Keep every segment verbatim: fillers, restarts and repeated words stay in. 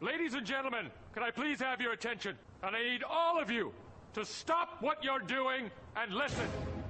Ladies and gentlemen, can I please have your attention? And I need all of you to stop what you're doing and listen.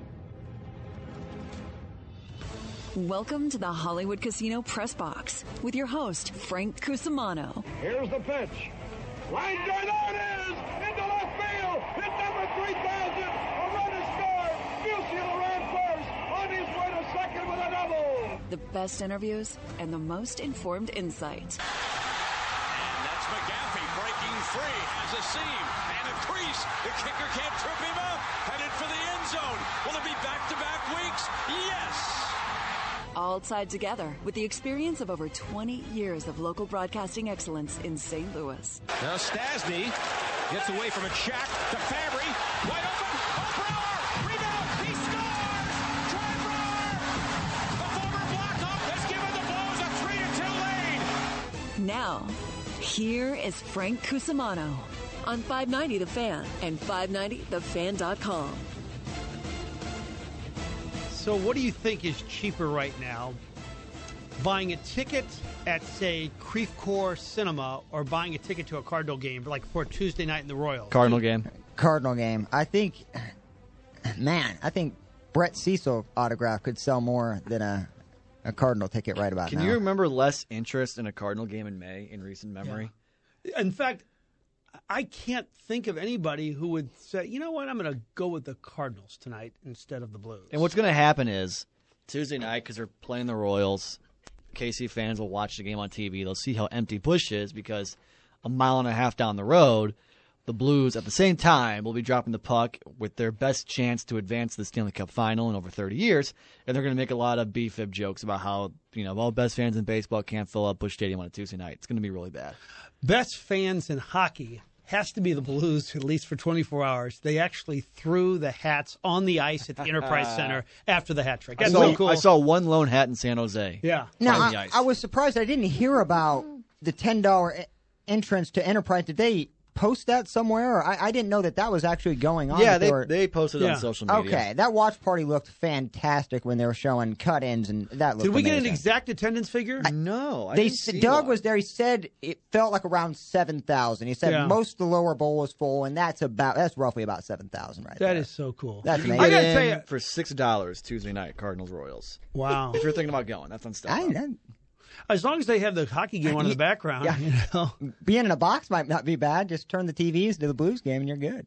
Welcome to the Hollywood Casino Press Box with your host, Frank Cusimano. Here's the pitch. Line drive, there it is! Into left field! Hit number three thousand! A run is scored! Musial ran first! On his way to second with a double! The best interviews and the most informed insights. And that's McGaffey breaking free, has a seam and a crease. The kicker can't trip him up. Headed for the end zone. Will it be back-to-back weeks? Yes! All tied together with the experience of over twenty years of local broadcasting excellence in Saint Louis. Now Stasny gets away from a check to Fabry. Wide open. Brower. Rebound. He scores. Troy Brower. The former Blackhawk has given the Blues a three to two lead. Now, here is Frank Cusimano on five ninety The Fan and five ninety the fan dot com. So what do you think is cheaper right now? Buying a ticket at, say, Creve Coeur Cinema or buying a ticket to a Cardinal game, like for Tuesday night in the Royals? Cardinal game. Cardinal game. I think, man, I think Brett Cecil autograph could sell more than a, a Cardinal ticket right about Can now. you remember less interest in a Cardinal game in May in recent memory? Yeah. In fact, I can't think of anybody who would say, you know what, I'm going to go with the Cardinals tonight instead of the Blues. And what's going to happen is Tuesday night, because they're playing the Royals, K C fans will watch the game on T V. They'll see how empty Busch is because a mile and a half down the road, the Blues at the same time will be dropping the puck with their best chance to advance to the Stanley Cup final in over thirty years. And they're going to make a lot of B-fib jokes about how, you know, all best fans in baseball can't fill up Busch Stadium on a Tuesday night. It's going to be really bad. Best fans in hockey has to be the Blues, at least for twenty-four hours. They actually threw the hats on the ice at the Enterprise Center after the hat trick. That's I saw, so cool. I saw one lone hat in San Jose. Yeah. Now, on the I, ice. I was surprised I didn't hear about the ten dollars e- entrance to Enterprise. Did they post that somewhere? Or I, I didn't know that that was actually going on. Yeah, that they, were... they posted it Yeah. on social media. Okay, that watch party looked fantastic when they were showing cut-ins, and that looked Did we get an amazing. exact attendance figure? No, I They didn't s- see Doug one. was there. He said it felt like around seven thousand. He said Yeah. most of the lower bowl was full, and that's about that's roughly about seven thousand right That there. is so cool. That's You can amazing. I get gotta in tell you- for six dollars Tuesday night, Cardinals Royals. Wow. If you're thinking about going, that's on stuff. I, I, As long as they have the hockey game on in the background, Yeah. you know. being in a box might not be bad. Just turn the T Vs to the Blues game, and you're good.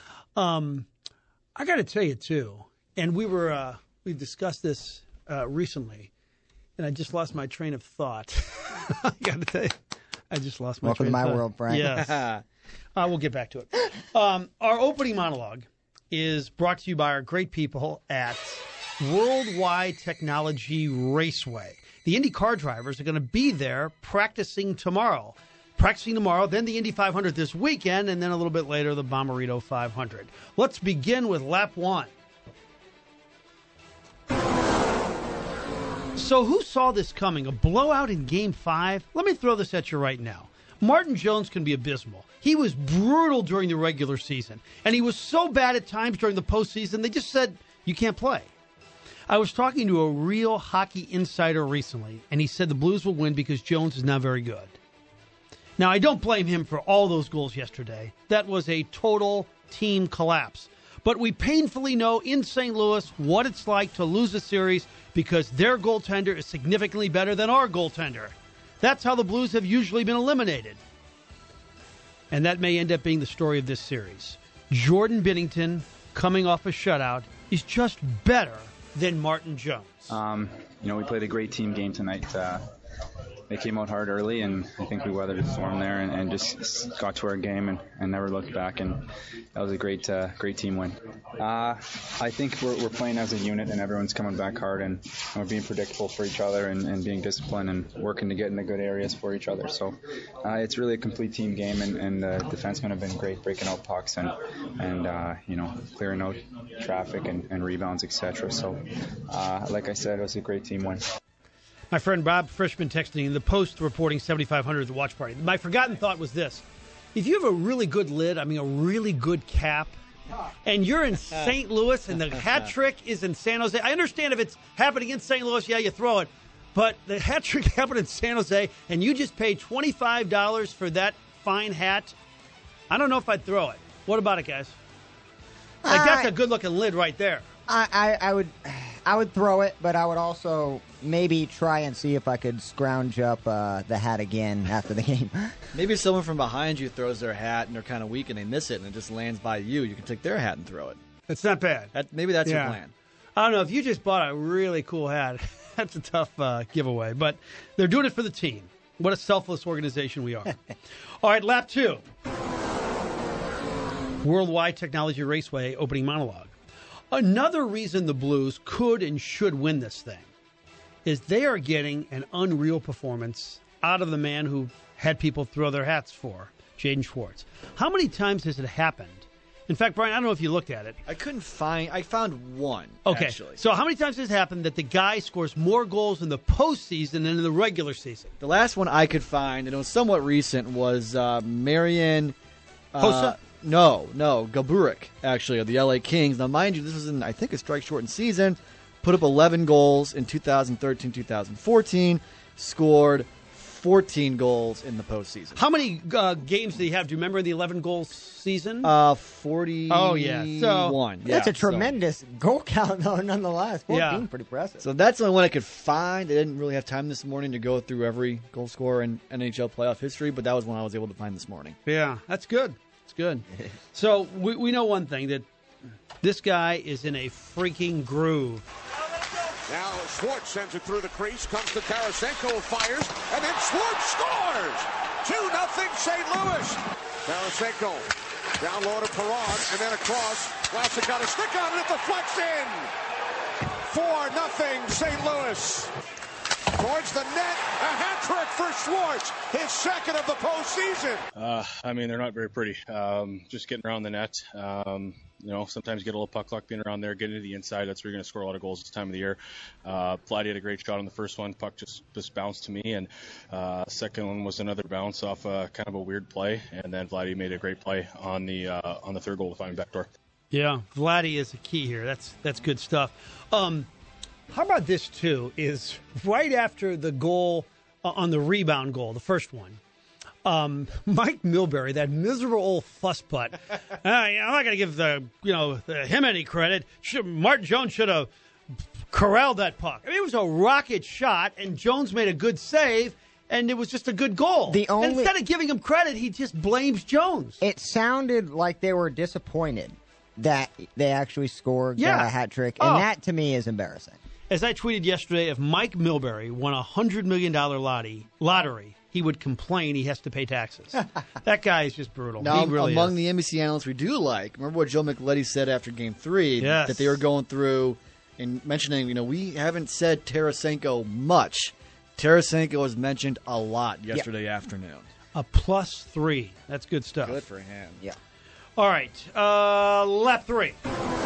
Um, I got to tell you too, and we were uh, we discussed this uh, recently, and I just lost my train of thought. I got to tell you, I just lost my. Welcome train to of my thought. world, Frank. Yes, uh, we'll get back to it. Um, our opening monologue is brought to you by our great people at Worldwide Technology Raceway. The Indy car drivers are going to be there practicing tomorrow. Practicing tomorrow, then the Indy five hundred this weekend, and then a little bit later, the Bommarito five hundred. Let's begin with lap one. So who saw this coming? A blowout in game five? Let me throw this at you right now. Martin Jones can be abysmal. He was brutal during the regular season, and he was so bad at times during the postseason, they just said, you can't play. I was talking to a real hockey insider recently, and he said the Blues will win because Jones is not very good. Now, I don't blame him for all those goals yesterday. That was a total team collapse. But we painfully know in Saint Louis what it's like to lose a series because their goaltender is significantly better than our goaltender. That's how the Blues have usually been eliminated. And that may end up being the story of this series. Jordan Binnington, coming off a shutout, is just better than Martin Jones. Um, you know, we played a great team game tonight. Uh, they came out hard early, and I think we weathered the storm there and, and just got to our game and, and never looked back. And that was a great, uh, great team win. Uh, I think we're, we're playing as a unit, and everyone's coming back hard, and, and we're being predictable for each other and, and being disciplined and working to get in the good areas for each other. So uh, it's really a complete team game, and, and the defensemen have been great breaking out pucks and and uh, you know clearing out traffic and, and rebounds, et cetera. So uh, like I said, it was a great team win. My friend Bob Frischman texting the Post reporting seventy-five hundred at the watch party. My forgotten thought was this. If you have a really good lid, I mean a really good cap, and you're in Saint Louis and the hat trick is in San Jose, I understand if it's happening in Saint Louis, yeah, you throw it. But the hat trick happened in San Jose, and you just paid twenty-five dollars for that fine hat. I don't know if I'd throw it. What about it, guys? Like, Uh, that's a good-looking lid right there. I, I, I would I would throw it, but I would also maybe try and see if I could scrounge up uh, the hat again after the game. Maybe someone from behind you throws their hat and they're kind of weak and they miss it and it just lands by you. You can take their hat and throw it. It's not bad. That, maybe that's Yeah. your plan. I don't know. If you just bought a really cool hat, that's a tough uh, giveaway. But they're doing it for the team. What a selfless organization we are. All right, lap two. Worldwide Technology Raceway opening monologue. Another reason the Blues could and should win this thing is they are getting an unreal performance out of the man who had people throw their hats for, Jaden Schwartz. How many times has it happened? In fact, Brian, I don't know if you looked at it. I couldn't find. I found one. Okay, actually. so how many times has it happened that the guy scores more goals in the postseason than in the regular season? The last one I could find, and it was somewhat recent, was uh, Marian. Uh, Hossa? No, no, Gaburik, actually, of the L A Kings. Now, mind you, this was in, I think, a strike-shortened season. Put up eleven goals in two thousand thirteen two thousand fourteen. Scored fourteen goals in the postseason. How many uh, games did he have? Do you remember the eleven-goal season? Uh, forty-one. Oh, yeah. So, yeah, That's a so- tremendous goal count, though, nonetheless. fourteen, Yeah. pretty impressive. So that's the only one I could find. I didn't really have time this morning to go through every goal scorer in N H L playoff history, but that was one I was able to find this morning. Yeah, that's good. It's good. So we, we know one thing, that this guy is in a freaking groove. Now Schwartz sends it through the crease, comes to Tarasenko, fires, and then Schwartz scores! two nothing Saint Louis. Tarasenko down low to Perron, and then across. Vlasic got a stick on it, it deflects in! four nothing Saint Louis. Towards the net, a hat trick for Schwartz, his second of the postseason. Uh, I mean, they're not very pretty. Um, just getting around the net. Um, you know, sometimes you get a little puck luck being around there, getting to the inside. That's where you're going to score a lot of goals this time of the year. Uh, Vladdy had a great shot on the first one. Puck just, just bounced to me, and uh, second one was another bounce off uh, kind of a weird play, and then Vladdy made a great play on the uh, on the third goal to find backdoor. Yeah, Vladdy is a key here. That's that's good stuff. Um, how about this, too, is right after the goal uh, on the rebound goal, the first one, um, Mike Milbury, that miserable old fussbutt, uh, I'm not going to give the you know the, him any credit. Should, Martin Jones should have corralled that puck. I mean, it was a rocket shot, and Jones made a good save, and it was just a good goal. The only- And instead of giving him credit, he just blames Jones. It sounded like they were disappointed that they actually scored, Yeah. got a hat trick, and Oh. that to me is embarrassing. As I tweeted yesterday, if Mike Milbury won a one hundred million dollars lottery, lottery, he would complain he has to pay taxes. That guy is just brutal. Now, he really among is. the N B C analysts we do like, remember what Joe McLetty said after Game Three, Yes. that they were going through and mentioning, you know, we haven't said Tarasenko much. Tarasenko was mentioned a lot yesterday afternoon. A plus three. That's good stuff. Good for him. Yeah. All right, uh, lap three.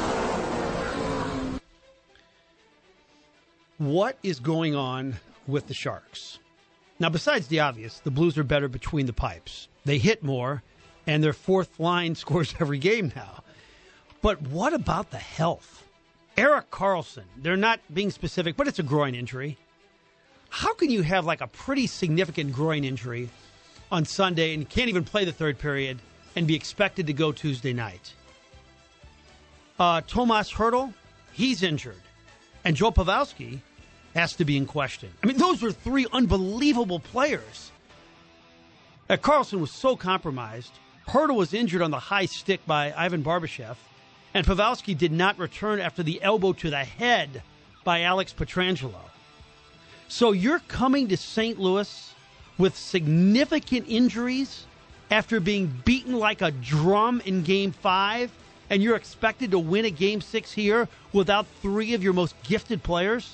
What is going on with the Sharks? Now, besides the obvious, the Blues are better between the pipes. They hit more, and their fourth line scores every game now. But what about the health? Erik Karlsson, they're not being specific, but it's a groin injury. How can you have like a pretty significant groin injury on Sunday and can't even play the third period and be expected to go Tuesday night? Uh, Tomas Hertl, he's injured. And Joe Pavelski has to be in question. I mean, those were three unbelievable players. Uh, Karlsson was so compromised. Hertl was injured on the high stick by Ivan Barbashev. And Pavelski did not return after the elbow to the head by Alex Pietrangelo. So you're coming to Saint Louis with significant injuries after being beaten like a drum in Game five, and you're expected to win a Game six here without three of your most gifted players?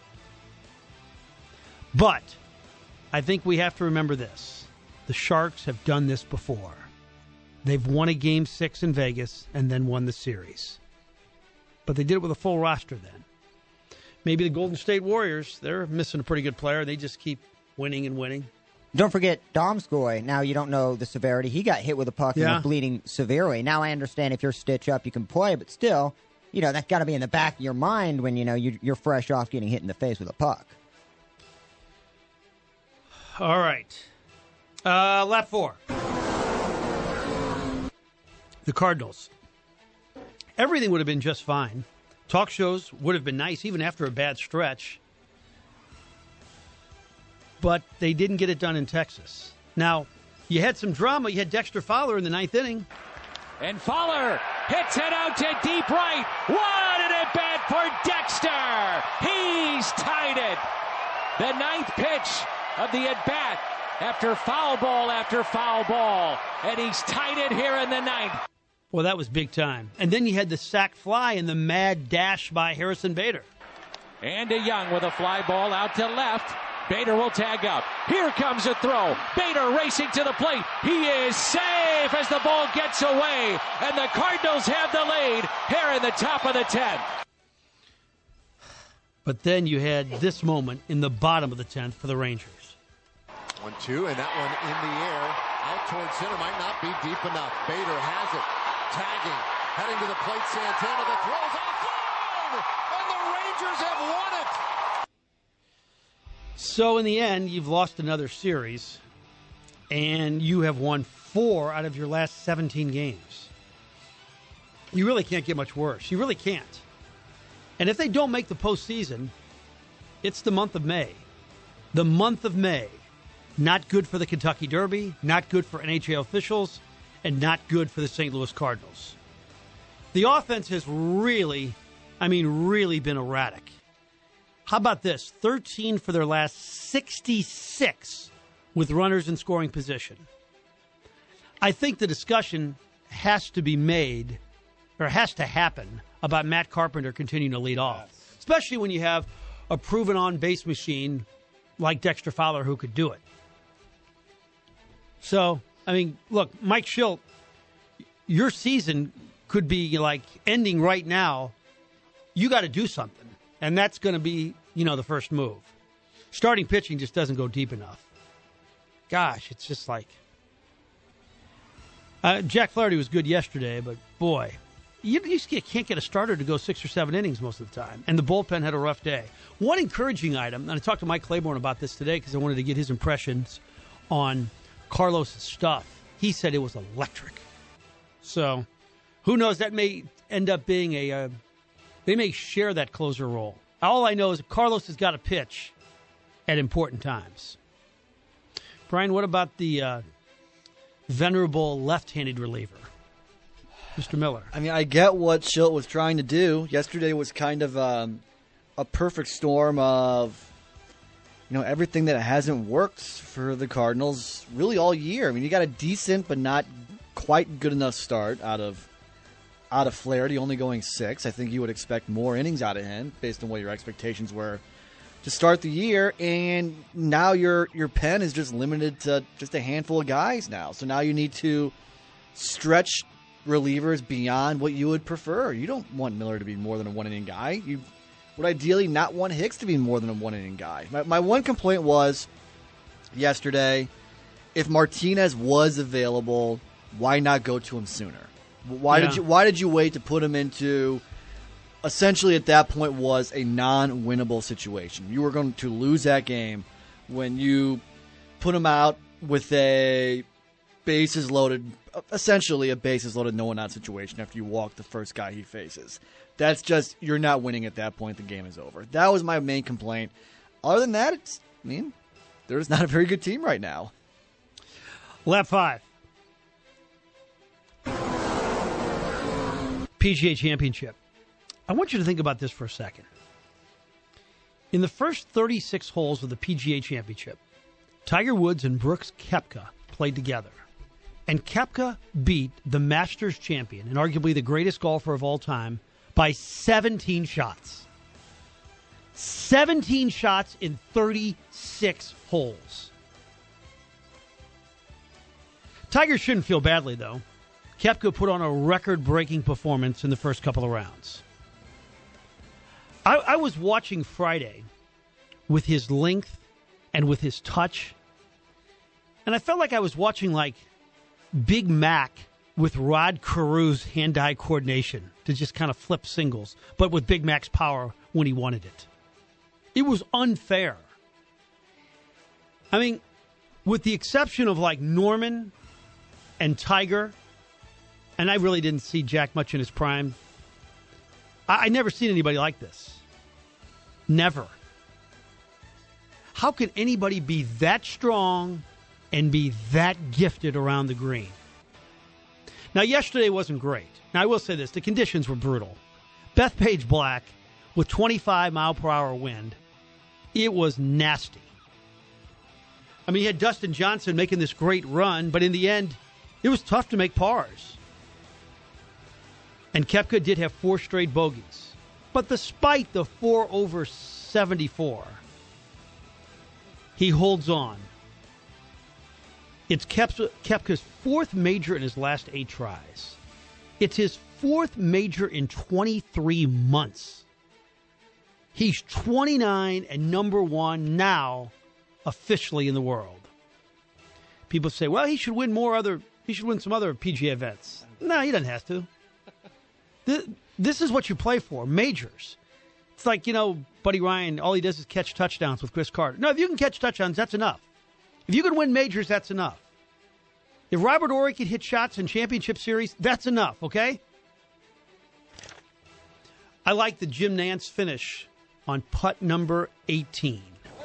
But I think we have to remember this. The Sharks have done this before. They've won a Game six in Vegas and then won the series. But they did it with a full roster then. Maybe the Golden State Warriors, they're missing a pretty good player. They just keep winning and winning. Don't forget Domskoy. Now, you don't know the severity. He got hit with a puck and Yeah. was bleeding severely. Now, I understand if you're stitched up, you can play, but still, you know, that's got to be in the back of your mind when, you know, you- you're fresh off getting hit in the face with a puck. All right. Uh, lap four. The Cardinals. Everything would have been just fine. Talk shows would have been nice, even after a bad stretch. But they didn't get it done in Texas. Now, you had some drama. You had Dexter Fowler in the ninth inning. And Fowler hits it out to deep right. What an at-bat for Dexter! He's tied it. The ninth pitch of the at-bat after foul ball after foul ball. And he's tied it here in the ninth. Well, that was big time. And then you had the sac fly and the mad dash by Harrison Bader. Andy Young with a fly ball out to left. Bader will tag up. Here comes a throw. Bader racing to the plate. He is safe as the ball gets away. And the Cardinals have the lead here in the top of the tenth. But then you had this moment in the bottom of the tenth for the Rangers. one two, and that one in the air. Out towards center. Might not be deep enough. Bader has it. Tagging. Heading to the plate. Santana. The throw's offline. And the Rangers have won it. So in the end, you've lost another series, and you have won four out of your last seventeen games. You really can't get much worse. You really can't. And if they don't make the postseason, it's the month of May. The month of May. Not good for the Kentucky Derby, not good for N H L officials, and not good for the Saint Louis Cardinals. The offense has really, I mean, really been erratic. How about this? thirteen for their last sixty-six with runners in scoring position. I think the discussion has to be made, or has to happen, about Matt Carpenter continuing to lead off. Especially when you have a proven on-base machine like Dexter Fowler who could do it. So, I mean, look, Mike Schilt, your season could be like ending right now. You got to do something. And that's going to be, you know, the first move. Starting pitching just doesn't go deep enough. Gosh, it's just like... Uh, Jack Flaherty was good yesterday, but boy, you, you just can't get a starter to go six or seven innings most of the time. And the bullpen had a rough day. One encouraging item, and I talked to Mike Claiborne about this today because I wanted to get his impressions on Carlos' stuff. He said it was electric. So, who knows, that may end up being a... Uh, They may share that closer role. All I know is Carlos has got to pitch at important times. Brian, what about the uh, venerable left-handed reliever, Mister Miller? I mean, I get what Schilt was trying to do. Yesterday was kind of um, a perfect storm of, you know, everything that hasn't worked for the Cardinals really all year. I mean, you got a decent but not quite good enough start out of Out of Flaherty, only going six. I think you would expect more innings out of him based on what your expectations were to start the year. And now your your pen is just limited to just a handful of guys now. So now you need to stretch relievers beyond what you would prefer. You don't want Miller to be more than a one-inning guy. You would ideally not want Hicks to be more than a one-inning guy. My, my one complaint was yesterday, if Martinez was available, why not go to him sooner? Why yeah. did you Why did you wait to put him into, essentially at that point was a non-winnable situation? You were going to lose that game when you put him out with a bases loaded, essentially a bases loaded no one out situation after you walk the first guy he faces. That's just, you're not winning at that point. The game is over. That was my main complaint. Other than that, it's, I mean, they're just not a very good team right now. Lap five. P G A Championship. I want you to think about this for a second. In the first thirty-six holes of the P G A Championship, Tiger Woods and Brooks Koepka played together. And Koepka beat the Masters champion and arguably the greatest golfer of all time by seventeen shots. seventeen shots in thirty-six holes. Tiger shouldn't feel badly, though. Koepka put on a record-breaking performance in the first couple of rounds. I, I was watching Friday with his length and with his touch, and I felt like I was watching, like, Big Mac with Rod Carew's hand-eye coordination to just kind of flip singles, but with Big Mac's power when he wanted it. It was unfair. I mean, with the exception of like Norman and Tiger, and I really didn't see Jack much in his prime, I, I never seen anybody like this. Never. How can anybody be that strong and be that gifted around the green? Now, yesterday wasn't great. Now, I will say this. The conditions were brutal. Bethpage Black with twenty-five mile per hour wind. It was nasty. I mean, you had Dustin Johnson making this great run, but in the end, it was tough to make pars. And Koepka did have four straight bogeys. But despite the four over seventy-four, he holds on. It's Koepka's fourth major in his last eight tries. It's his fourth major in twenty-three months. He's twenty-nine and number one now officially in the world. People say, well, he should win more other, he should win some other P G A events. No, he doesn't have to. This, this is what you play for, majors. It's like, you know, Buddy Ryan, all he does is catch touchdowns with Chris Carter. No, if you can catch touchdowns, that's enough. If you can win majors, that's enough. If Robert Ory can hit shots in championship series, that's enough, okay? I like the Jim Nantz finish on putt number eighteen.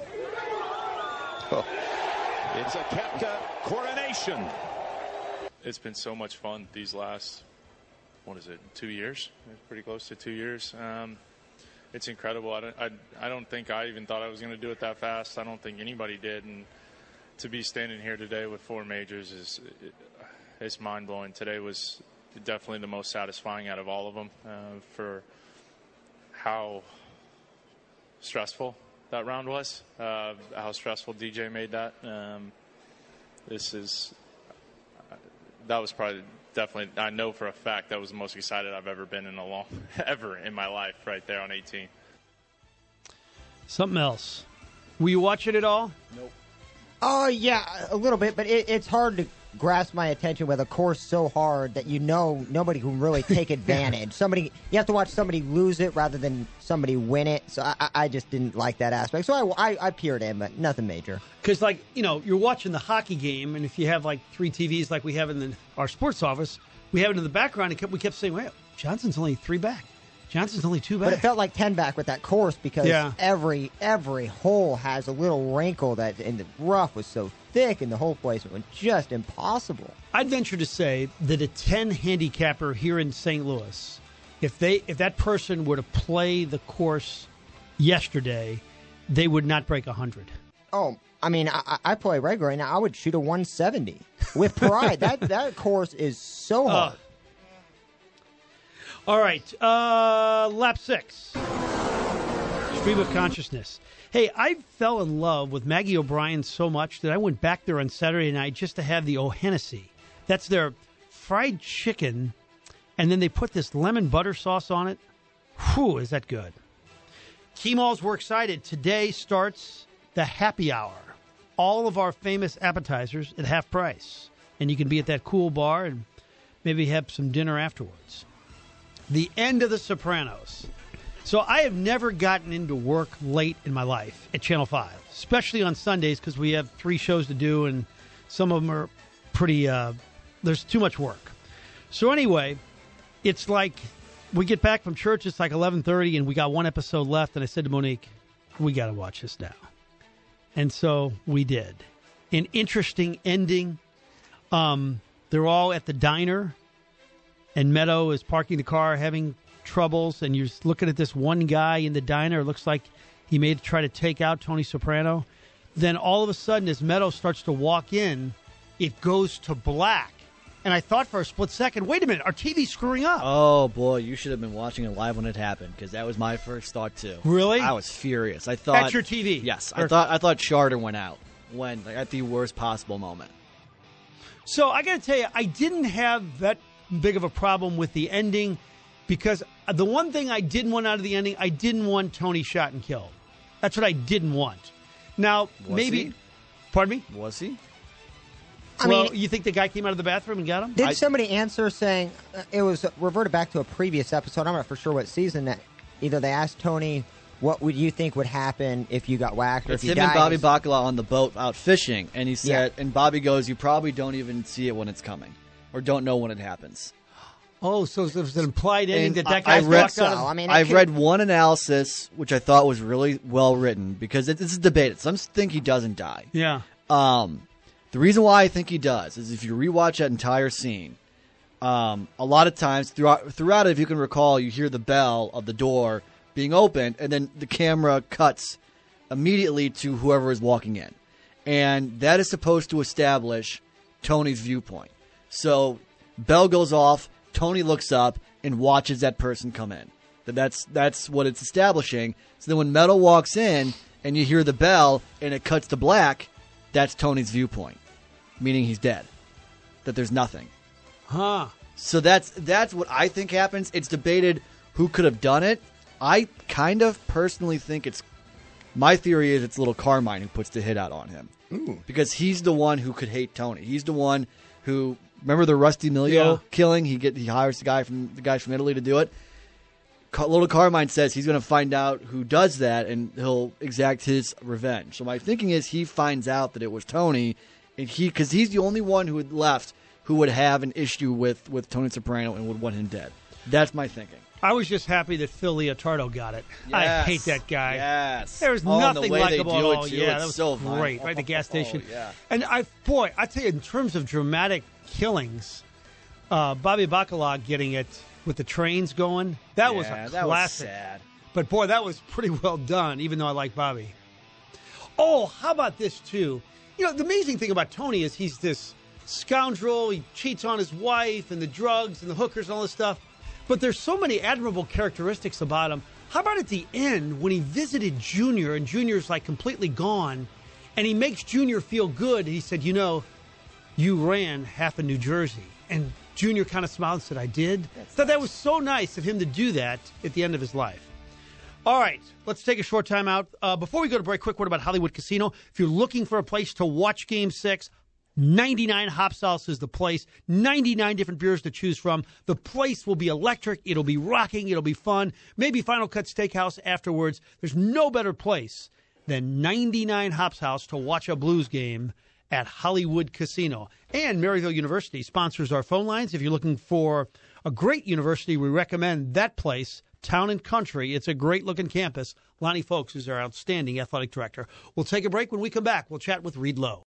Oh. It's a Koepka coronation. It's been so much fun these last, what is it, two years? Pretty close to two years. Um, it's incredible. I don't, I, I don't think I even thought I was going to do it that fast. I don't think anybody did. And to be standing here today with four majors is it, it's mind-blowing. Today was definitely the most satisfying out of all of them uh, for how stressful that round was, uh, how stressful D J made that. Um, this is, that was probably definitely, I know for a fact that was the most excited I've ever been in a long, ever in my life right there on eighteen. Something else. Were you watching it all? Nope. Oh, yeah, a little bit, but it, it's hard to grasp my attention with a course so hard that you know nobody can really take advantage. Somebody, you have to watch somebody lose it rather than somebody win it. So I, I just didn't like that aspect. So I, I, I peered in, but nothing major. Because, like, you know, you're watching the hockey game, and if you have, like, three T Vs like we have in the, our sports office, we have it in the background, and we kept saying, well, Johnson's only three back. Johnson's only two back. But it felt like ten back with that course because yeah. every every hole has a little wrinkle that, and the rough was so thick and the hole placement was just impossible. I'd venture to say that a ten handicapper here in Saint Louis, if they if that person were to play the course yesterday, they would not break one hundred. Oh, I mean, I, I play regular right now. I would shoot a one seventy with pride. that that course is so hard. Uh, all right, uh, lap six. Stream of consciousness. Hey, I fell in love with Maggie O'Brien so much that I went back there on Saturday night just to have the O'Hennessy. That's their fried chicken, and then they put this lemon butter sauce on it. Whew, is that good. Kemal's, we're excited. Today starts the happy hour. All of our famous appetizers at half price. And you can be at that cool bar and maybe have some dinner afterwards. The end of The Sopranos. So I have never gotten into work late in my life at Channel five, especially on Sundays because we have three shows to do and some of them are pretty, uh, there's too much work. So anyway, it's like we get back from church, it's like eleven thirty and we got one episode left and I said to Monique, we got to watch this now. And so we did. An interesting ending. Um, they're all at the diner and Meadow is parking the car having troubles, and you're looking at this one guy in the diner. It looks like he may try to take out Tony Soprano. Then all of a sudden, as Meadow starts to walk in, it goes to black. And I thought for a split second, wait a minute, our T V's screwing up. Oh, boy, you should have been watching it live when it happened, because that was my first thought, too. Really? I was furious. I thought At your T V? Yes. Or, I thought I thought Charter went out when like, at the worst possible moment. So I got to tell you, I didn't have that big of a problem with the ending, because the one thing I didn't want out of the ending, I didn't want Tony shot and killed. That's what I didn't want. Now, Was maybe... he? Pardon me? Was he? I well, mean, you think the guy came out of the bathroom and got him? Did I, somebody answer saying, uh, it was reverted back to a previous episode, I'm not for sure what season, that either they asked Tony what would you think would happen if you got whacked or It's if you him and died? Bobby Bacala on the boat out fishing, and he said, and Bobby goes, "You probably don't even see it when it's coming, or don't know when it happens." Oh, so there's an implied ending And that that I- guy's I read, walked out of- I mean, I could- read one analysis which I thought was really well written because it, this is debated. Some think he doesn't die. Yeah. Um, the reason why I think he does is if you rewatch that entire scene, um, a lot of times throughout throughout it, if you can recall, you hear the bell of the door being opened, and then the camera cuts immediately to whoever is walking in, and that is supposed to establish Tony's viewpoint. So bell goes off. Tony looks up and watches that person come in. That's that's what it's establishing. So then when Metal walks in and you hear the bell and it cuts to black, that's Tony's viewpoint, meaning he's dead, that there's nothing. Huh. So that's that's what I think happens. It's debated who could have done it. I kind of personally think it's, my theory is it's little Carmine who puts the hit out on him. Ooh. Because he's the one who could hate Tony. He's the one who, remember the Rusty Milio Yeah. killing? He get he hires the guy from the guys from Italy to do it. Car- little Carmine says he's going to find out who does that, and he'll exact his revenge. So my thinking is he finds out that it was Tony, and he because he's the only one who had left who would have an issue with, with Tony Soprano and would want him dead. That's my thinking. I was just happy that Phil Leotardo got it. I Yes. hate that guy. Yes. There was Oh, and the nothing way they likable do at it, all. too, Yeah, it's that was so great. fun. Right, the gas Oh, station. yeah. And I, boy, I tell you, in terms of dramatic killings, uh, Bobby Bacala getting it with the trains going, that was Yeah, a that was classic. sad. But boy, that was pretty well done, even though I like Bobby. Oh, how about this too? You know, the amazing thing about Tony is he's this scoundrel. He cheats on his wife and the drugs and the hookers and all this stuff. But there's so many admirable characteristics about him. How about at the end when he visited Junior and Junior's like completely gone, and he makes Junior feel good. He said, "You know, you ran half of New Jersey," and Junior kind of smiled and said, "I did." That's Thought that was so nice of him to do that at the end of his life. All right, let's take a short time out. Uh, before we go to break, quick word about Hollywood Casino. If you're looking for a place to watch Game six, ninety-nine Hops House is the place. ninety-nine different beers to choose from. The place will be electric. It'll be rocking. It'll be fun. Maybe Final Cut Steakhouse afterwards. There's no better place than ninety-nine Hops House to watch a Blues game at Hollywood Casino. And Maryville University sponsors our phone lines. If you're looking for a great university, we recommend that place, Town and Country. It's a great-looking campus. Lonnie Folks is our outstanding athletic director. We'll take a break. When we come back, we'll chat with Reed Lowe.